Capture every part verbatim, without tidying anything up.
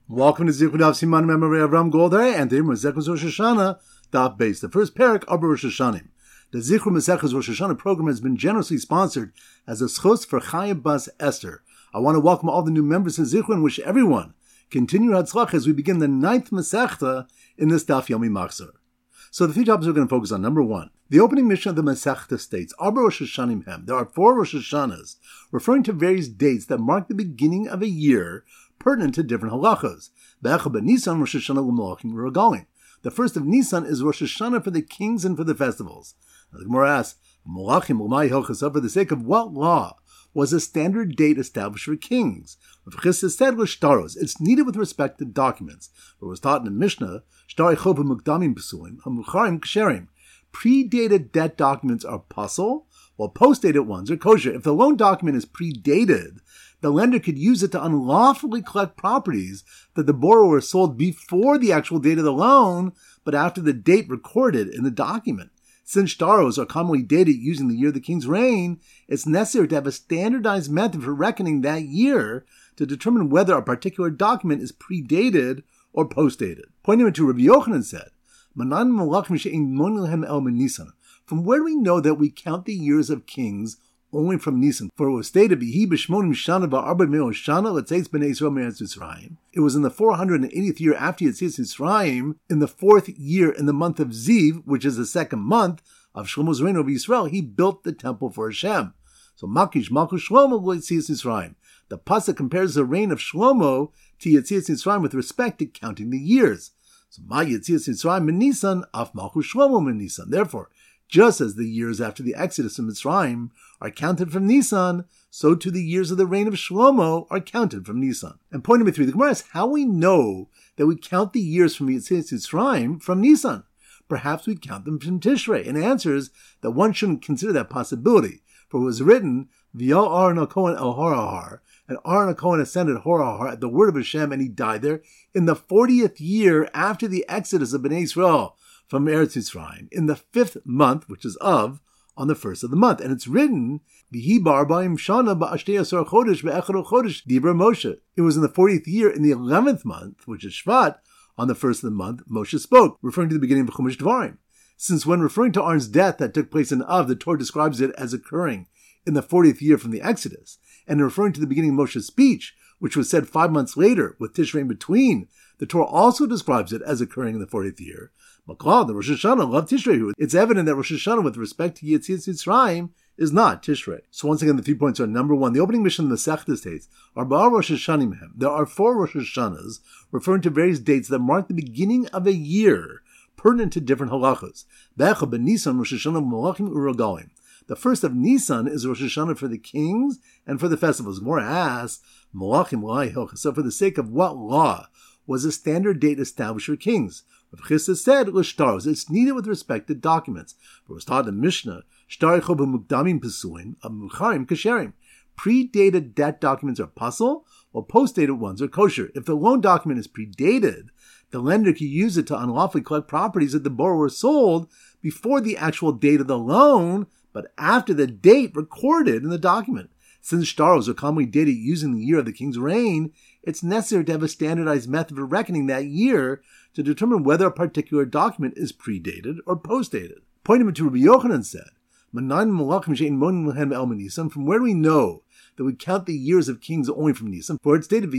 Welcome to Zichud Daf Siman Memory of Ram Goldar and the Masechus Rosh Hashanah Daf Base, the first parak of Rosh Hashanah. The Zichud Masechus Rosh Hashanah program has been generously sponsored as a schos for Chaya Bas Esther. I want to welcome all the new members to Zichud and wish everyone continued Hatzlach as we begin the ninth Masechta in this Daf Yomi Machzor. So the three topics we're going to focus on. Number one, the opening mission of the Masechta states, Arba Rosh Hashanim Hem. There are four Rosh Hashanahs referring to various dates that mark the beginning of a year pertinent to different halachas. Nisan, Rosh Hashanah l'Malachim Regalim. The first of Nisan is Rosh Hashanah for the kings and for the festivals. Now the Gemara asks, Malachim l'Mai Hilchasa, for the sake of what law was a standard date established for kings? Rav Chisda said was shtaros. It's needed with respect to documents. It was taught in the Mishnah, shtarei chov mukdamim pesulim, hamucharim ksherim. Predated debt documents are puzzle, while post-dated ones are kosher. If the loan document is predated, the lender could use it to unlawfully collect properties that the borrower sold before the actual date of the loan, but after the date recorded in the document. Since shtaros are commonly dated using the year of the king's reign, it's necessary to have a standardized method for reckoning that year to determine whether a particular document is predated or post-dated. Pointing to Rabbi Yochanan said, from where do we know that we count the years of kings only from Nisan? For it was stated, it was in the four hundred eightieth year after Yetzias Mitzrayim, in the fourth year in the month of Ziv, which is the second month of Shlomo's reign over Israel, he built the temple for Hashem. So Makish Malchus Shlomo Yetzias Mitzrayim. The pasuk compares the reign of Shlomo to Yetzias Mitzrayim with respect to counting the years. So Ma Yetzias Mitzrayim min Nisan, Af Malchus Shlomo min Nisan. Therefore, just as the years after the Exodus of Mitzrayim are counted from Nisan, so too the years of the reign of Shlomo are counted from Nisan. And point number three, the Gemara asks how we know that we count the years from Yetzias Mitzrayim from Nisan. Perhaps we count them from Tishrei, and answers that one shouldn't consider that possibility. For it was written, V'yal Aaron HaKohen el Horahar, and Aaron HaKohen ascended Horahar at the word of Hashem, and he died there in the fortieth year after the Exodus of Bnei Israel from Eretz Yisrael, in the fifth month, which is Av, on the first of the month. And it's written, V'hi ba'arbaim shana ba'ashtei asar chodesh ve'echad chodesh dibra Moshe. It was in the fortieth year, in the eleventh month, which is Shvat, on the first of the month, Moshe spoke, referring to the beginning of Chumash Dvarim. Since when referring to Aaron's death that took place in Av, the Torah describes it as occurring in the fortieth year from the Exodus, and referring to the beginning of Moshe's speech, which was said five months later, with Tishrei in between, the Torah also describes it as occurring in the fortieth year. Maklal, the Rosh Hashanah, loved Tishrei. It's evident that Rosh Hashanah, with respect to Yetzias Mitzrayim, is not Tishrei. So once again, the three points are: number one, the opening mission of the Masechta states, Arba Rosh Hashanim Hem. There are four Rosh Hashanahs referring to various dates that mark the beginning of a year, pertinent to different halachas. Be'echad b'Nisan Rosh Hashanah Malachim U'Regalim. The first of Nisan is Rosh Hashanah for the kings and for the festivals. Gemara asks, Malachim l'Mai Hilchasa. So for the sake of what law was a standard date established for kings? Rav Chisda said, L'shtaros. It's needed with respect to documents. For it was taught in the Mishnah, Shtarei chov mukdamim pesulim, hamucharim ksherim. Predated debt documents are puzzle, while post-dated ones are kosher. If the loan document is predated, the lender can use it to unlawfully collect properties that the borrower sold before the actual date of the loan, but after the date recorded in the document. Since shtaros are commonly dated using the year of the king's reign, it's necessary to have a standardized method for reckoning that year to determine whether a particular document is predated or post-dated. Pointing to Rabbi Yochanan said, from where do we know that we count the years of kings only from Nisan? For it stated,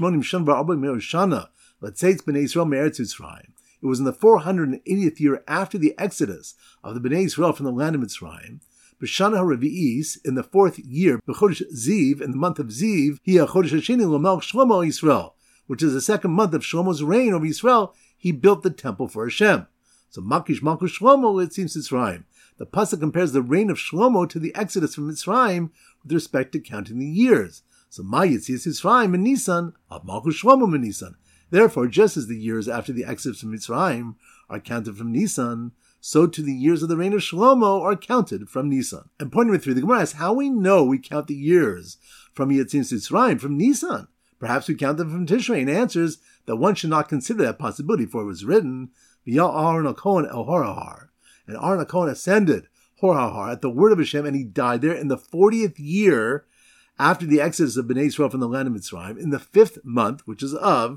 let's say it's Bnei Israel me'eretz Yisrael. It was in the four hundred eightieth year after the exodus of the Bnei Israel from the land of Mitzrayim. B'shana haravi'is, in the fourth year, b'chodesh Ziv, in the month of Ziv, hi ha'chodesh hasheni l'melech Shlomo Yisrael, which is the second month of Shlomo's reign over Israel, he built the temple for Hashem. So Makish Malchus Shlomo, it seems Mitzrayim. The pasuk compares the reign of Shlomo to the exodus from Mitzrayim with respect to counting the years. So Ma Yetzias Mitzrayim in Nisan, Av Malchus Shlomo in Nisan. Therefore, just as the years after the exodus from Mitzrayim are counted from Nisan, so too the years of the reign of Shlomo are counted from Nisan. And point number three, the Gemara asks how we know we count the years from Yetzias Mitzrayim from Nisan. Perhaps we count them from Tishrei, and answers that one should not consider that possibility, for it was written, V'yal Aaron HaKohen el Horahar, and Aaron HaKohen ascended Horahar at the word of Hashem, and he died there in the fortieth year after the exodus of Bnei Israel from the land of Mitzrayim, in the fifth month, which is Av,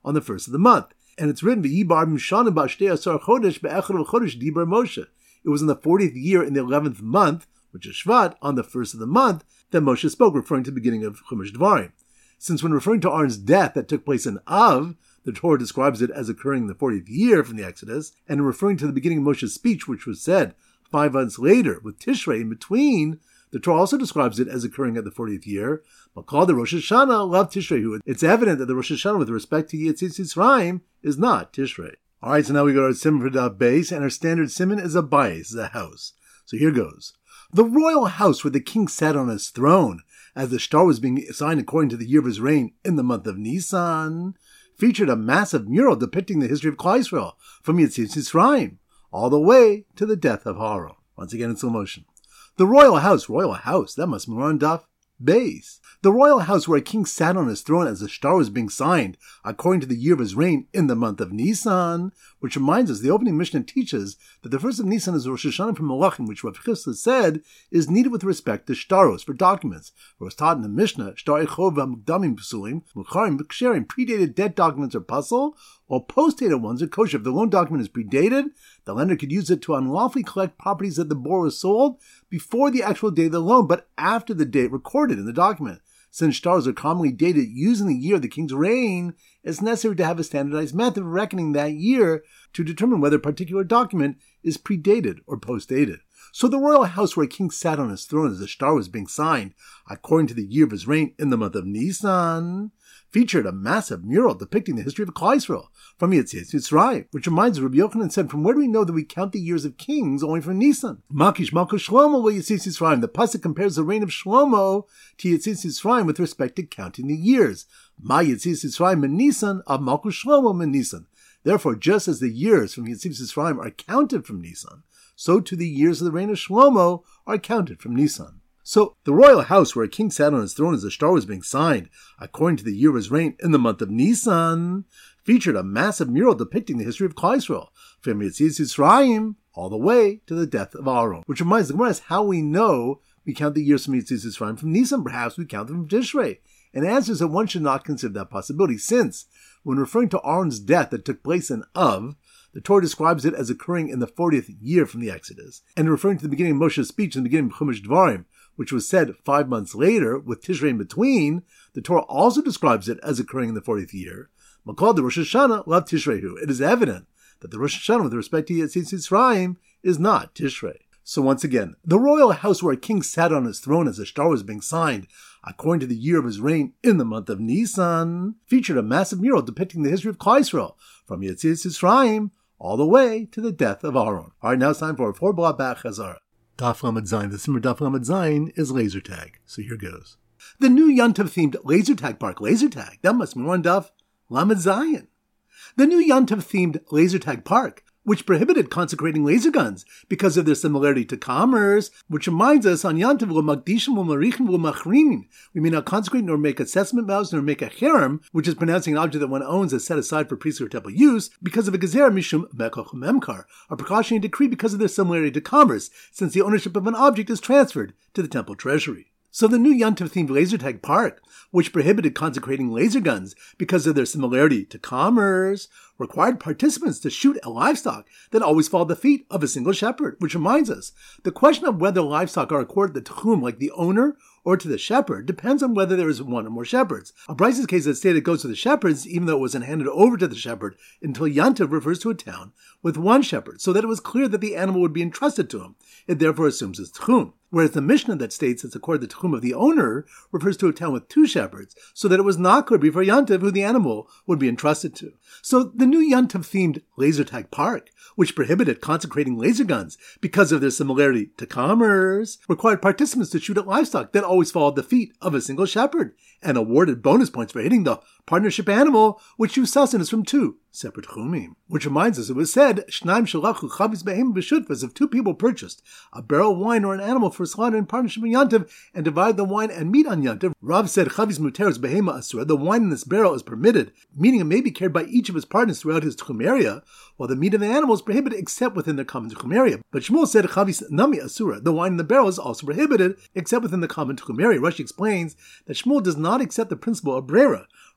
on the first of the month. And it's written, V'yibar b'mshana b'ashtei asar chodesh be'echad v'chodesh dibar Moshe. It was in the fortieth year in the eleventh month, which is Shvat, on the first of the month, that Moshe spoke, referring to the beginning of Chumash Dvarim. Since when referring to Aaron's death that took place in Av, the Torah describes it as occurring in the fortieth year from the Exodus, and referring to the beginning of Moshe's speech, which was said five months later, with Tishrei in between, the Torah also describes it as occurring at the fortieth year, but called the Rosh Hashanah Lav Tishrei. It's evident that the Rosh Hashanah with respect to Yetzis Yisraim is not Tishrei. Alright, so now we go to our Siman for Daf Beis, and our standard Siman is a Bayis, is a house. So here goes. The royal house where the king sat on his throne, as the star was being assigned according to the year of his reign in the month of Nisan, featured a massive mural depicting the history of Klal Yisrael from Yetzis Yisraim all the way to the death of Aaron. Once again in slow motion. The royal house, royal house, that must be on Daf Beis. The royal house where a king sat on his throne as the star was being signed according to the year of his reign in the month of Nisan, which reminds us the opening Mishnah teaches that the first of Nisan is Rosh Hashanah from Malachim, which Rav Chisda said is needed with respect to shtaros, for documents. It was taught in the Mishnah, shtar echov v'mukdamim psulim, mucharim v'ksherim, predated dead documents are puzzle, while post-dated ones are kosher. If the loan document is predated, the lender could use it to unlawfully collect properties that the borrower sold before the actual date of the loan, but after the date recorded in the document. Since stars are commonly dated using the year of the king's reign, it's necessary to have a standardized method of reckoning that year to determine whether a particular document is predated or post-dated. So the royal house where a king sat on his throne as the star was being signed, according to the year of his reign in the month of Nisan, featured a massive mural depicting the history of Klal Yisrael from Yetzis Yisraim, which reminds us, Rabbi Yochanan said, from where do we know that we count the years of kings only from Nisan? Makish Malchus Shlomo le Yetzis Yisraim. The pasuk compares the reign of Shlomo to Yetzis Yisraim with respect to counting the years. Ma Yetzis Yisraim min Nisan av Malchus Shlomo min Nisan. Therefore, just as the years from Yetzis Yisraim are counted from Nisan, so too the years of the reign of Shlomo are counted from Nisan. So, the royal house where a king sat on his throne as the star was being signed, according to the year of his reign in the month of Nisan, featured a massive mural depicting the history of Klal Yisrael, from Yetzis Yisraim all the way to the death of Aaron. Which reminds the Gemara is how we know we count the years from Yetzis Yisraim from Nisan. Perhaps we count them from Tishrei. And the answer is that one should not consider that possibility, since, when referring to Aaron's death that took place in Av, the Torah describes it as occurring in the fortieth year from the Exodus, and referring to the beginning of Moshe's speech in the beginning of Chumash Dvarim, which was said five months later, with Tishrei in between, the Torah also describes it as occurring in the fortieth year. Makal the Rosh Hashanah Lav Tishreihu. It is evident that the Rosh Hashanah with respect to Yetzis Yisraim is not Tishrei. So once again, the royal house where a king sat on his throne as the star was being signed, according to the year of his reign in the month of Nisan, featured a massive mural depicting the history of Klal Yisrael, from Yetzis Yisraim all the way to the death of Aaron. Alright, now it's time for a four block back Chazara. Daf Lamed Zayin. The Simmer Daf Lamed Zayin is laser tag. So here goes. The new Yontiv themed laser tag park. Laser tag. That must be one Daf Lamed Zayin. The new Yontiv themed laser tag park, which prohibited consecrating laser guns because of their similarity to commerce, which reminds us on Yontiv lo magdishim lo marichin lo machrimin. We may not consecrate nor make assessment vows nor make a cherem, which is pronouncing an object that one owns as set aside for priestly or temple use, because of a gezer mishum mekoch memkar, a precautionary decree because of their similarity to commerce, since the ownership of an object is transferred to the temple treasury. So the new Yontiv-themed laser tag park, which prohibited consecrating laser guns because of their similarity to commerce, required participants to shoot at livestock that always followed the feet of a single shepherd, which reminds us, the question of whether livestock are accorded the tchum like the owner or to the shepherd depends on whether there is one or more shepherds. Abraisa's case that stated it goes to the shepherds, even though it wasn't handed over to the shepherd, until Yantiv refers to a town with one shepherd, so that it was clear that the animal would be entrusted to him. It therefore assumes it's tchum. Whereas the Mishnah that states it's accorded the tchum of the owner refers to a town with two shepherds, so that it was not clear before Yantiv who the animal would be entrusted to. So the new Yantiv-themed laser tag park, which prohibited consecrating laser guns because of their similarity to commerce, required participants to shoot at livestock that always followed the feet of a single shepherd, and awarded bonus points for hitting the partnership animal, which used sustenance from two separate chumim. Which reminds us, it was said, Shnaim shalachu chavis behem b'shutfas, if two people purchased a barrel of wine or an animal for slaughter in partnership in Yantiv, and divided the wine and meat on Yantiv, Rav said, chavis muteres behema asura, the wine in this barrel is permitted, meaning it may be carried by each of his partners throughout his tchum area, while the meat of the animal is prohibited except within their common tchum area. But Shmuel said, chavis nami asura, the wine in the barrel is also prohibited except within the common tchum area. Rashi explains that Shmuel does not accept the principle of brera.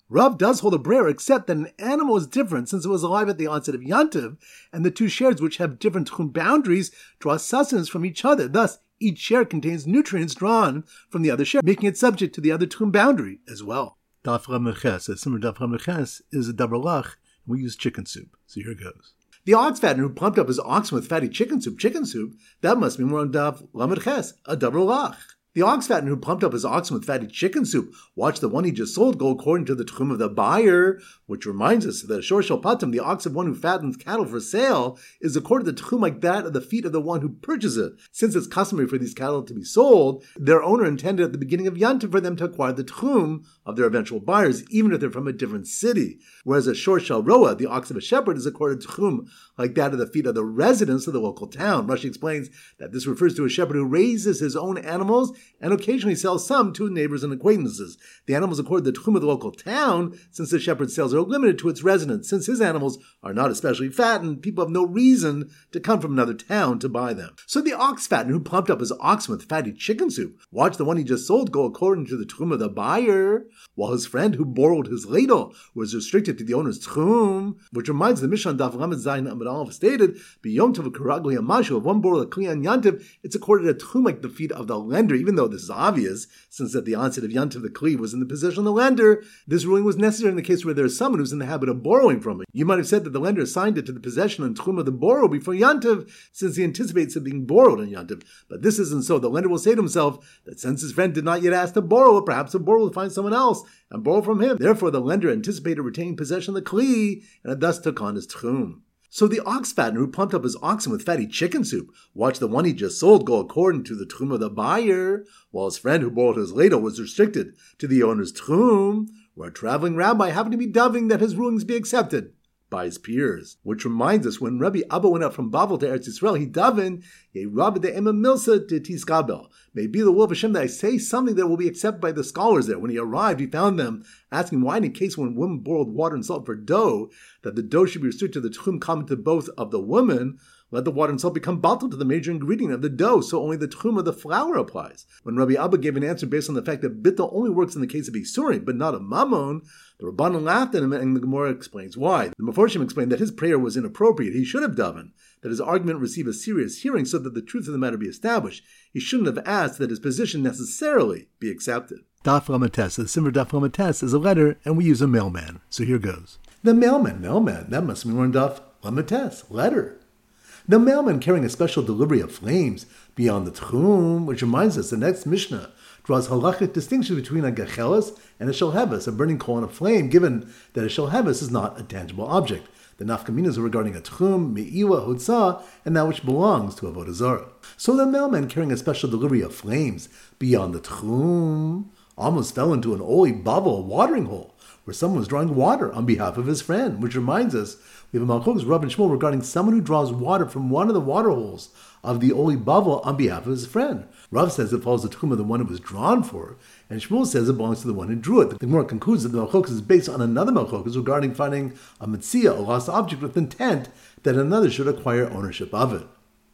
Rav does hold a brayer, except that an animal is different since it was alive at the onset of Yantiv, and the two shares which have different tchum boundaries draw sustenance from each other. Thus, each share contains nutrients drawn from the other share, making it subject to the other tchum boundary as well. Daf Lamed, a similar Daf Lamed is a davar lach, and we use chicken soup. So here it goes. The ox fattener who pumped up his oxen with fatty chicken soup, chicken soup, that must be more on Daf Lamed Ches, a davar lach. The ox fattener who pumped up his oxen with fatty chicken soup, watch the one he just sold go according to the tchum of the buyer, which reminds us that Shor Shel Patim, the ox of one who fattens cattle for sale, is according to the tchum like that of the feet of the one who purchases it. Since it's customary for these cattle to be sold, their owner intended at the beginning of Yantiv for them to acquire the tchum of their eventual buyers, even if they're from a different city. Whereas a Shor Shel Roa, the ox of a shepherd, is accorded to tchum like that of the feet of the residents of the local town. Rashi explains that this refers to a shepherd who raises his own animals and occasionally sells some to neighbors and acquaintances. The animals accorded the tchum of the local town, since the shepherd's sales are limited to its residents. Since his animals are not especially fattened, people have no reason to come from another town to buy them. So the ox fattener who pumped up his oxen with fatty chicken soup, watch the one he just sold go according to the tchum of the buyer, while his friend who borrowed his ladle was restricted to the owner's tchum, which reminds the Mishnah Daf Lamed Zayin Amud Aleph stated, B'yom tov karagli amashu, if one borrowed a kli on Yantiv, it's accorded to tchum like the feet of the lender, even though this is obvious, since at the onset of Yantiv the kli was in the possession of the lender. This ruling was necessary in the case where there is someone who's in the habit of borrowing from it. You might have said that the lender assigned it to the possession and tchum of the borrower before Yantiv, since he anticipates it being borrowed on Yantiv. But this isn't so. The lender will say to himself that since his friend did not yet ask to borrow it, perhaps the borrower will find someone else and borrow from him. Therefore, the lender anticipated retaining possession of the kli, and it thus took on his tchum. So the ox fattener who pumped up his oxen with fatty chicken soup, watched the one he just sold go according to the tchum of the buyer, while his friend who borrowed his ladle was restricted to the owner's tchum, where a traveling rabbi happened to be davening that his rulings be accepted by his peers. Which reminds us, when Rabbi Abba went out from Bavel to Eretz Yisrael, he davened, Ye Rabbi de Ema Milsa de Tiskabel. May it be the will of Hashem that I say something that will be accepted by the scholars there. When he arrived, he found them asking why, in case when women boiled water and salt for dough, that the dough should be restricted to the tchum common to both of the women. Let the water and salt become bottled to the major ingredient of the dough, so only the tchum of the flour applies. When Rabbi Abba gave an answer based on the fact that bittul only works in the case of isurim, but not of mammon, the Rabbanan laughed at him, and the Gemara explains why. The Meforshim explained that his prayer was inappropriate. He should have davened that his argument receive a serious hearing so that the truth of the matter be established. He shouldn't have asked that his position necessarily be accepted. Daf Lamed Tes, the similar Daf Lamed Tes is a letter, and we use a mailman. So here goes. The mailman, mailman, that must be more in Daf Lamed Tes, letter. The mailman carrying a special delivery of flames beyond the tchum, which reminds us the next Mishnah draws halachic distinction between a gecheles and a shelheves, a burning coal and a flame, given that a shelheves is not a tangible object. The nafkaminas are regarding a tchum, me'iwa, hotzah, and that which belongs to avodah zarah. So the mailman carrying a special delivery of flames beyond the tchum almost fell into an oli bavel, a watering hole, where someone was drawing water on behalf of his friend, which reminds us, we have a Malchok's Rav and Shmuel regarding someone who draws water from one of the water holes of the Oli Bavel on behalf of his friend. Rav says it follows the tchum of the one it was drawn for, and Shmuel says it belongs to the one who drew it. The Gemara concludes that the Malchok's is based on another Malchok's regarding finding a metzia, a lost object, with intent that another should acquire ownership of it.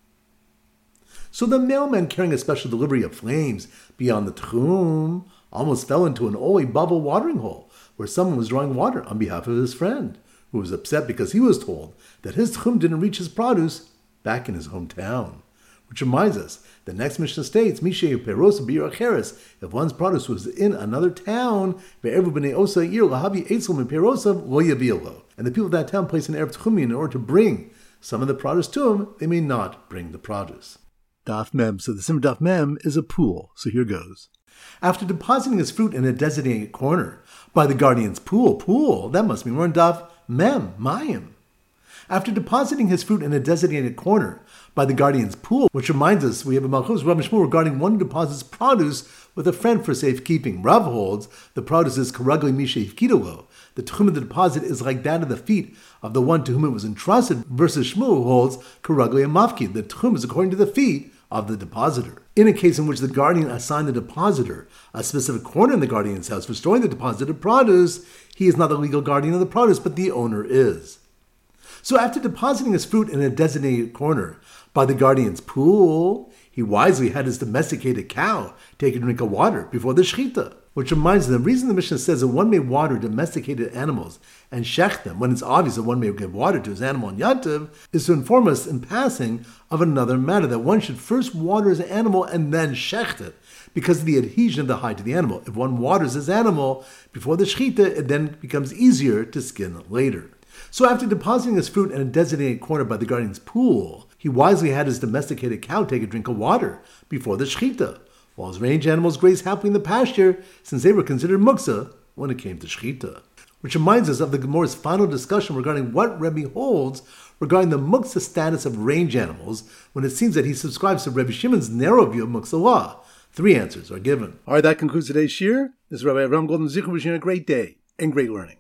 So the mailman carrying a special delivery of flames beyond the tchum almost fell into an Oli Bavel watering hole, where someone was drawing water on behalf of his friend, who was upset because he was told that his tchum didn't reach his produce back in his hometown. Which reminds us, the next Mishnah states, Mishe perosa bir acheres, if one's produce was in another town, ve'ervu b'nei osa ir lahavi eitzel min perosa lo yavielo, and the people of that town place an erev tchumi in order to bring some of the produce to him, they may not bring the produce. Daf Mem, so the Simmer Daf Mem is a pool, so here goes. After depositing his fruit in a designated corner by the guardian's pool, pool, that must be more in Daf Mem, Mayim. After depositing his fruit in a designated corner by the guardian's pool, which reminds us we have a Malchus Rav and Shmuel regarding one who deposits produce with a friend for safekeeping. Rav holds the produce is karagli misha ifkidolo. The tchum of the deposit is like that of the feet of the one to whom it was entrusted, versus Shmuel holds karagli amafki. The tchum is according to the feet of the depositor. In a case in which the guardian assigned the depositor a specific corner in the guardian's house for storing the deposited produce, he is not the legal guardian of the produce, but the owner is. So after depositing his fruit in a designated corner by the guardian's pool, he wisely had his domesticated cow take a drink of water before the shechita. Which reminds them, the reason the Mishnah says that one may water domesticated animals and shech them, when it's obvious that one may give water to his animal in Yantiv, is to inform us in passing of another matter, that one should first water his animal and then shecht it, because of the adhesion of the hide to the animal. If one waters his animal before the shechita, it then becomes easier to skin later. So after depositing his fruit in a designated corner by the guardian's pool, he wisely had his domesticated cow take a drink of water before the shechita, while his range animals grazed happily in the pasture, since they were considered muksa when it came to shechita. Which reminds us of the Gemara's final discussion regarding what Rebbe holds regarding the muksa status of range animals, when it seems that he subscribes to Rebbe Shimon's narrow view of muksa law. Three answers are given. All right, that concludes today's shir. This is Rabbi Avram Golden Zichur wishing you a great day and great learning.